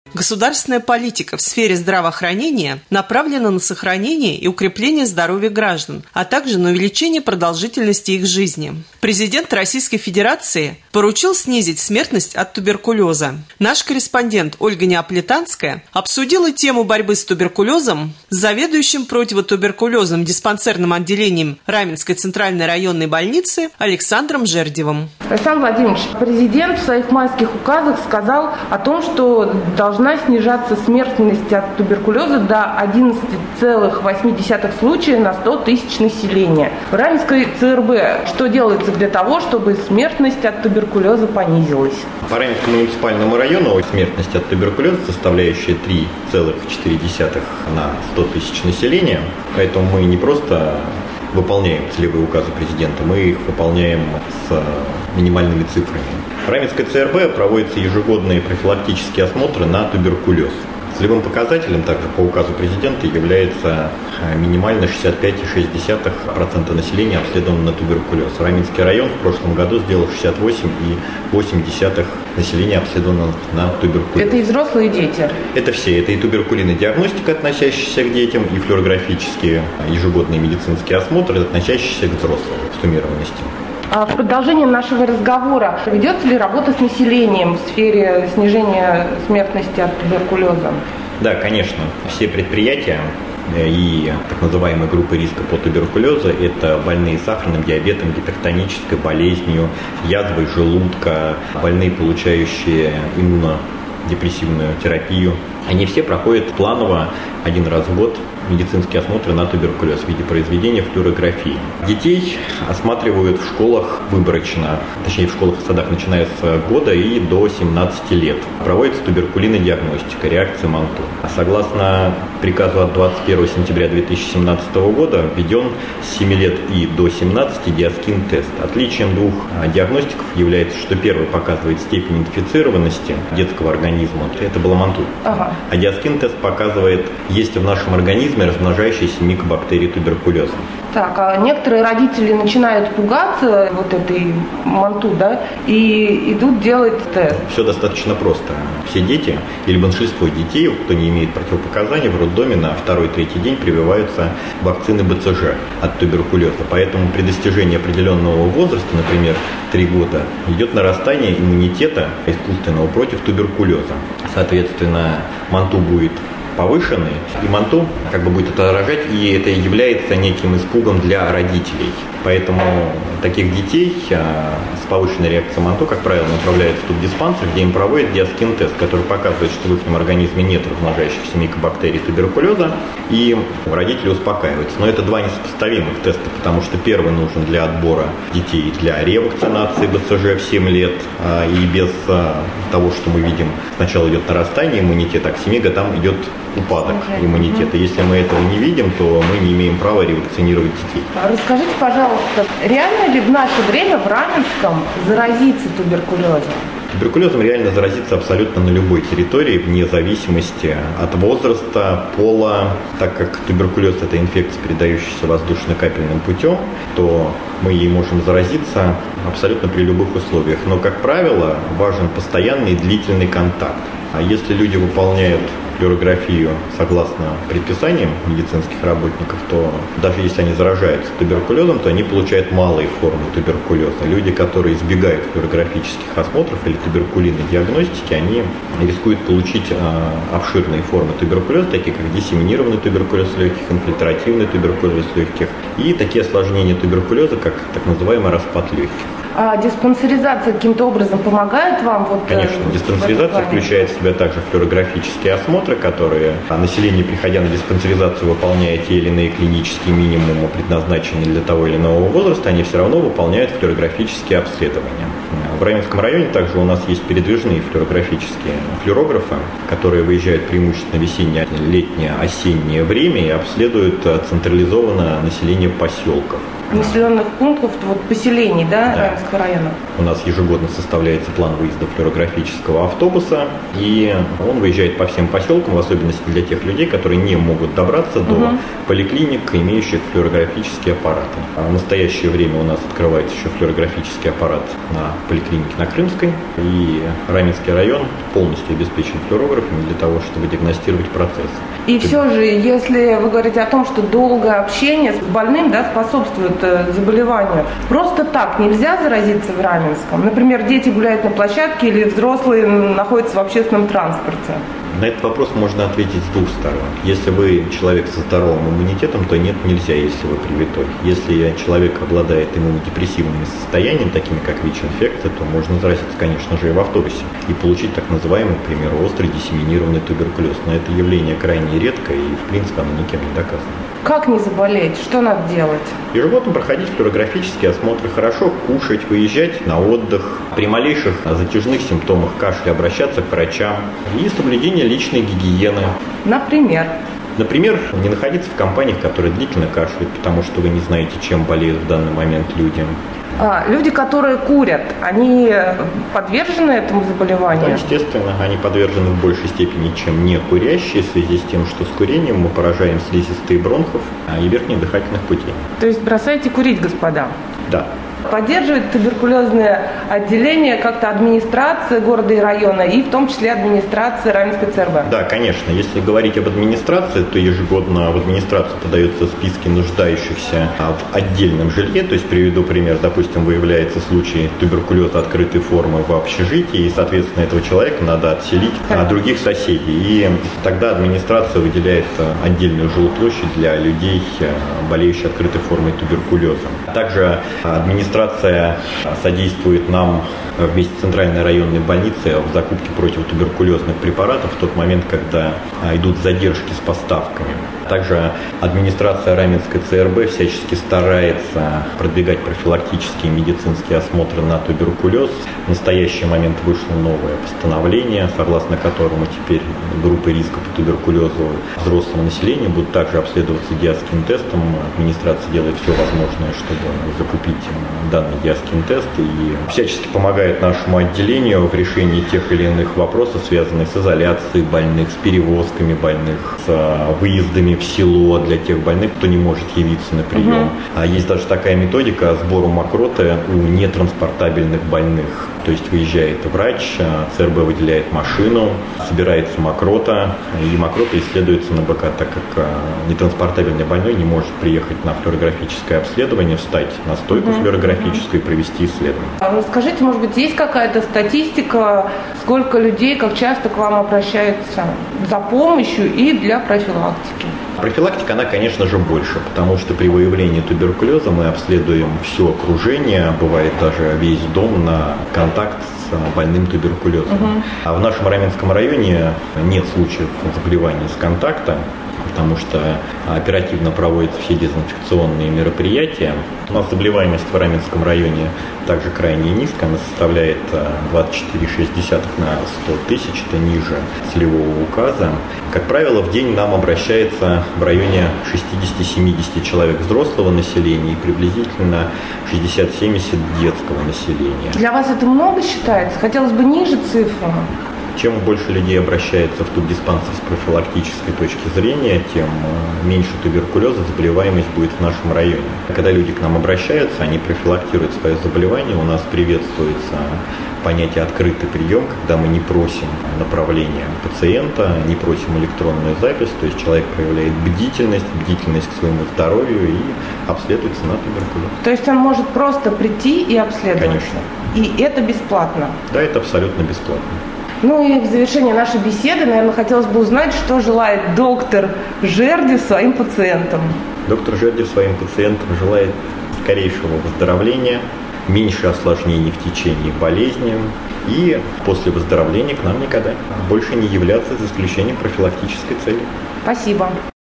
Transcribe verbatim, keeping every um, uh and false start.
Государственная политика в сфере здравоохранения направлена на сохранение и укрепление здоровья граждан, а также на увеличение продолжительности их жизни. Президент Российской Федерации поручил снизить смертность от туберкулеза. Наш корреспондент Ольга Неаполитанская обсудила тему борьбы с туберкулезом с заведующим противотуберкулезным диспансерным отделением Раменской центральной районной больницы Александром Жердевым. Александр Владимирович, президент в своих майских указах сказал о том, что должна снижаться смертность от туберкулеза до одиннадцати целых восьми десятых случая на сто тысяч населения. В Раменской ЦРБ что делается для того, чтобы смертность от туберкулеза понизилась? По Раменскому муниципальному району смертность от туберкулеза составляющая три целых четыре десятых на сто тысяч населения. Поэтому мы не просто выполняем целевые указы президента, мы их выполняем с минимальными цифрами. В Раменской ЦРБ проводятся ежегодные профилактические осмотры на туберкулез. Целевым показателем также по указу президента является минимально шестьдесят пять целых шесть десятых процента населения обследовано на туберкулез. Раменский район в прошлом году сделал шестьдесят восемь целых восемь десятых населения обследовано на туберкулез. Это и взрослые, и дети? Это все. Это и туберкулинодиагностика, относящаяся к детям, и флюорографические ежегодные медицинские осмотры, относящиеся к взрослым в суммированности. А в продолжении нашего разговора ведется ли работа с населением в сфере снижения смертности от туберкулеза? Да, конечно. Все предприятия и так называемые группы риска по туберкулезу – это больные сахарным диабетом, гипертонической болезнью, язвой желудка, больные, получающие иммунодепрессивную терапию. Они все проходят планово один раз в год медицинские осмотры на туберкулез в виде произведения флюорографии. Детей осматривают в школах выборочно, точнее в школах и садах, начиная с года и до семнадцати лет. Проводится туберкулинодиагностика, реакция Манту. Согласно приказу от двадцать первого сентября две тысячи семнадцатого года введен с семи лет и до семнадцати диаскин-тест. Отличием двух диагностиков является, что первый показывает степень инфицированности детского организма, это была Манту. Ага. А диаскин-тест показывает, есть ли в нашем организме размножающиеся микобактерии туберкулеза. Так, а некоторые родители начинают пугаться вот этой Манту, да, и идут делать тест. Все достаточно просто. Все дети, или большинство детей, кто не имеет противопоказаний, в роддоме на второй-третий день прививаются вакцины бэ цэ жэ от туберкулеза. Поэтому при достижении определенного возраста, например, три года, идет нарастание иммунитета искусственного против туберкулеза. Соответственно, Манту будет повышенный, и Манту как бы будет отражать, и это является неким испугом для родителей. Поэтому таких детей а, с повышенной реакцией Манту, как правило, направляют в тубдиспансер, где им проводят диаскин-тест, который показывает, что в их организме нет размножающихся микобактерий туберкулеза, и родители успокаиваются. Но это два несопоставимых теста, потому что первый нужен для отбора детей для ревакцинации бэ цэ жэ в семь лет, а, и без а, того, что мы видим, сначала идет нарастание иммунитета, а к семи годам идет упадок иммунитета. Если мы этого не видим, то мы не имеем права ревакцинировать детей. Расскажите, пожалуйста, реально ли в наше время в Раменском заразиться туберкулезом? Туберкулезом реально заразиться абсолютно на любой территории, вне зависимости от возраста, пола. Так как туберкулез – это инфекция, передающаяся воздушно-капельным путем, то мы ей можем заразиться абсолютно при любых условиях. Но, как правило, важен постоянный и длительный контакт. А если люди выполняют флюорографию согласно предписаниям медицинских работников, то даже если они заражаются туберкулезом, то они получают малые формы туберкулеза. Люди, которые избегают флюорографических осмотров или туберкулинной диагностики, они рискуют получить э, обширные формы туберкулеза, такие как диссеминированный туберкулез легких, инфильтративный туберкулез легких и такие осложнения туберкулеза, как так называемый распад легких. А диспансеризация каким-то образом помогает вам? Вот, Конечно, диспансеризация включает в себя также флюорографические осмотры, которые население, приходя на диспансеризацию, выполняя те или иные клинические минимумы, предназначенные для того или иного возраста, они все равно выполняют флюорографические обследования. В Раменском районе также у нас есть передвижные флюорографические флюорографы, которые выезжают преимущественно в весеннее, летнее, осеннее время и обследуют централизованно население поселков. населенных пунктов, вот поселений, да, да. Раменского района? У нас ежегодно составляется план выезда флюорографического автобуса, и он выезжает по всем поселкам, в особенности для тех людей, которые не могут добраться до угу. поликлиник, имеющих флюорографические аппараты. А в настоящее время у нас открывается еще флюорографический аппарат на поликлинике на Крымской, и Раменский район полностью обеспечен флюорографами для того, чтобы диагностировать процессы. И Ты... все же, если вы говорите о том, что долгое общение с больным, да, способствует заболеванию, просто так нельзя заразиться в Раменском? Например, дети гуляют на площадке или взрослые находятся в общественном транспорте? На этот вопрос можно ответить с двух сторон. Если вы человек со здоровым иммунитетом, то нет, нельзя, если вы привитой. Если человек обладает иммунодепрессивными состояниями, такими как ВИЧ-инфекция, то можно заразиться, конечно же, и в автобусе и получить так называемый, к примеру, острый диссеминированный туберкулез. Но это явление крайне редкое и, в принципе, оно никем не доказано. Как не заболеть? Что надо делать? Ежегодно проходить флюорографические осмотры, хорошо кушать, выезжать на отдых. При малейших затяжных симптомах кашля обращаться к врачам и соблюдение личной гигиены. Например? Например, не находиться в компаниях, которые длительно кашляют, потому что вы не знаете, чем болеют в данный момент люди. А, люди, которые курят, они подвержены этому заболеванию? Да, естественно, они подвержены в большей степени, чем не курящие, в связи с тем, что с курением мы поражаем слизистые бронхов и верхних дыхательных путей. То есть бросайте курить, господа? Да. Поддерживает туберкулезное отделение как-то администрация города и района, и в том числе администрация Раменской ЦРБ? Да, конечно. Если говорить об администрации, то ежегодно в администрацию подаются списки нуждающихся в отдельном жилье. То есть, приведу пример, допустим, выявляется случай туберкулеза открытой формы в общежитии, и, соответственно, этого человека надо отселить от других соседей. И тогда администрация выделяет отдельную жилплощадь для людей, болеющих открытой формой туберкулеза. Также администрация Администрация содействует нам вместе с Центральной районной больницей в закупке противотуберкулезных препаратов в тот момент, когда идут задержки с поставками. Также администрация Раменской ЦРБ всячески старается продвигать профилактические медицинские осмотры на туберкулез. В настоящий момент вышло новое постановление, согласно которому теперь группы риска по туберкулезу взрослого населения будут также обследоваться диаскин тестом. Администрация делает все возможное, чтобы закупить данный диаскин тест и всячески помогает нашему отделению в решении тех или иных вопросов, связанных с изоляцией больных, с перевозками больных, с выездами в село для тех больных, кто не может явиться на прием. Угу. А есть даже такая методика сбора мокроты у нетранспортабельных больных. То есть выезжает врач, ЦРБ выделяет машину, собирается мокрота, и мокрота исследуется на БК, так как нетранспортабельный больной не может приехать на флюорографическое обследование, встать на стойку угу. флюорографическую и провести исследование. Скажите, может быть, есть какая-то статистика, сколько людей, как часто к вам обращаются за помощью и для профилактики? Профилактика, она, конечно же, больше, потому что при выявлении туберкулеза мы обследуем все окружение, бывает даже весь дом на контакт с больным туберкулезом. Угу. А в нашем Раменском районе нет случаев заболеваний с контакта, потому что оперативно проводятся все дезинфекционные мероприятия. У нас заболеваемость в Раменском районе также крайне низкая, она составляет двадцать четыре целых шесть десятых на сто тысяч, это ниже целевого указа. Как правило, в день нам обращается в районе шестьдесят-семьдесят человек взрослого населения и приблизительно шестьдесят-семьдесят детского населения. Для вас это много считается? Хотелось бы ниже цифры. Чем больше людей обращается в тубдиспансер с профилактической точки зрения, тем меньше туберкулеза, заболеваемость будет в нашем районе. Когда люди к нам обращаются, они профилактируют свое заболевание, у нас приветствуется понятие «открытый прием», когда мы не просим направления пациента, не просим электронную запись, то есть человек проявляет бдительность, бдительность к своему здоровью и обследуется на туберкулез. То есть он может просто прийти и обследоваться? Конечно. И это бесплатно? Да, это абсолютно бесплатно. Ну и в завершение нашей беседы, наверное, хотелось бы узнать, что желает доктор Жердев своим пациентам. Доктор Жердев своим пациентам желает скорейшего выздоровления, меньше осложнений в течение болезни и после выздоровления к нам никогда больше не являться, за исключением профилактической цели. Спасибо.